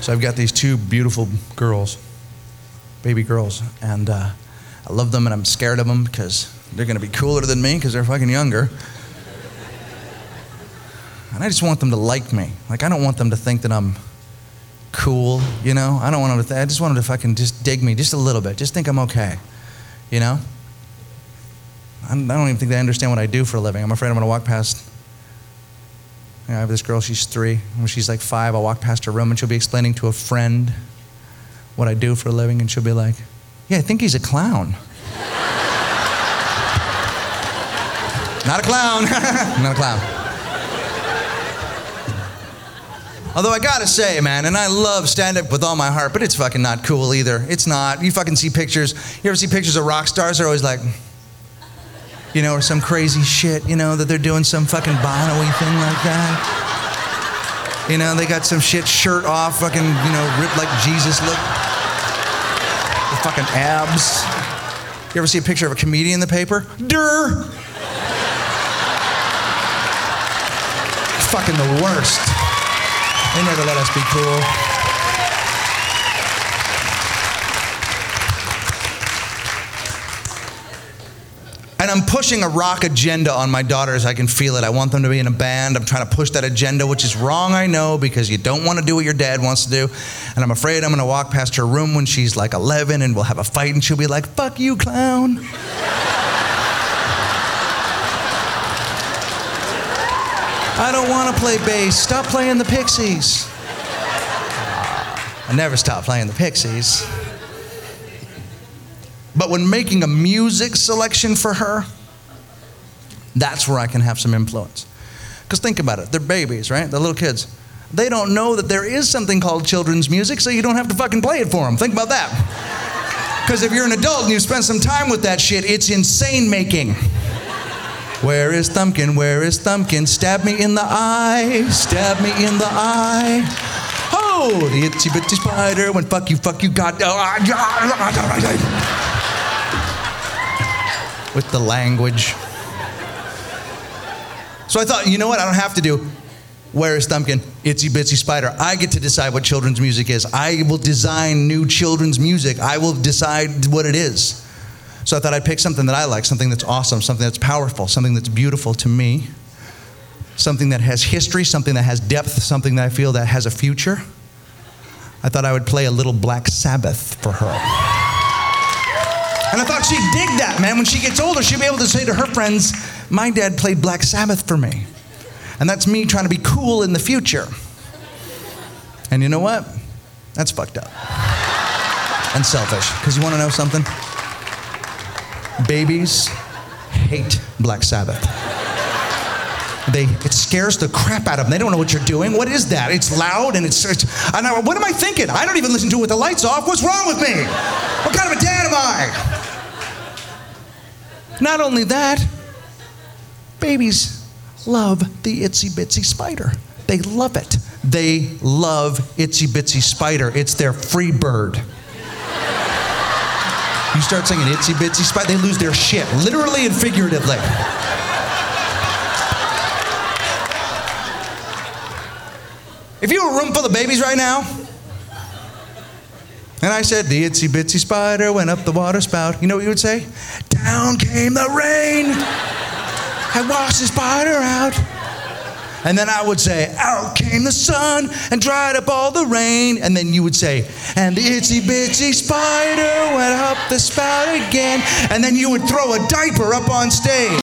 So I've got these two beautiful girls, baby girls, and I love them and I'm scared of them because they're going to be cooler than me because they're fucking younger. And I just want them to like me. Like, I don't want them to think that I'm cool, you know? I don't want them to I just want them to fucking just dig me just a little bit. Just think I'm okay, you know? I don't even think they understand what I do for a living. I'm afraid I'm going to walk past. I have this girl, she's 3. When she's like 5, I'll walk past her room and she'll be explaining to a friend what I do for a living, and she'll be like, yeah, I think he's a clown. Not a clown. Not a clown. Although I gotta say, man, and I love stand-up with all my heart, but it's fucking not cool either. It's not. You fucking see pictures. You ever see pictures of rock stars? They're always like, you know, or some crazy shit, you know, that they're doing some fucking Bono-y thing like that. You know, they got some shit shirt off, fucking, you know, ripped like Jesus look. The fucking abs. You ever see a picture of a comedian in the paper? Durr! Fucking the worst. They never let us be cool. And I'm pushing a rock agenda on my daughters. I can feel it. I want them to be in a band. I'm trying to push that agenda, which is wrong, I know, because you don't want to do what your dad wants to do. And I'm afraid I'm going to walk past her room when she's like 11 and we'll have a fight and she'll be like, fuck you, clown. I don't want to play bass. Stop playing the Pixies. I never stopped playing the Pixies. But when making a music selection for her, that's where I can have some influence. Because think about it, they're babies, right? They're little kids. They don't know that there is something called children's music, so you don't have to fucking play it for them. Think about that. Because if you're an adult and you spend some time with that shit, it's insane making. Where is Thumbkin? Where is Thumbkin? Stab me in the eye. Stab me in the eye. Oh, the itsy bitsy spider. When fuck you, got. With the language. So I thought, you know what? I don't have to do, where is Thumbkin? Itsy bitsy spider. I get to decide what children's music is. I will design new children's music. I will decide what it is. So I thought I'd pick something that I like, something that's awesome, something that's powerful, something that's beautiful to me, something that has history, something that has depth, something that I feel that has a future. I thought I would play a little Black Sabbath for her. And I thought she'd dig that, man. When she gets older, she'll be able to say to her friends, my dad played Black Sabbath for me. And that's me trying to be cool in the future. And you know what? That's fucked up. And selfish. Because you want to know something? Babies hate Black Sabbath. It scares the crap out of them. They don't know what you're doing. What is that? It's loud and what am I thinking? I don't even listen to it with the lights off. What's wrong with me? What kind of a dad am I? Not only that, babies love the itsy bitsy spider. They love it. They love itsy bitsy spider. It's their free bird. You start singing itsy bitsy spider, they lose their shit, literally and figuratively. If you were a room full of babies right now, and I said, the itsy bitsy spider went up the water spout, you know what you would say? Down came the rain. I washed the spider out. And then I would say, out came the sun and dried up all the rain. And then you would say, and the itsy bitsy spider went up the spout again. And then you would throw a diaper up on stage.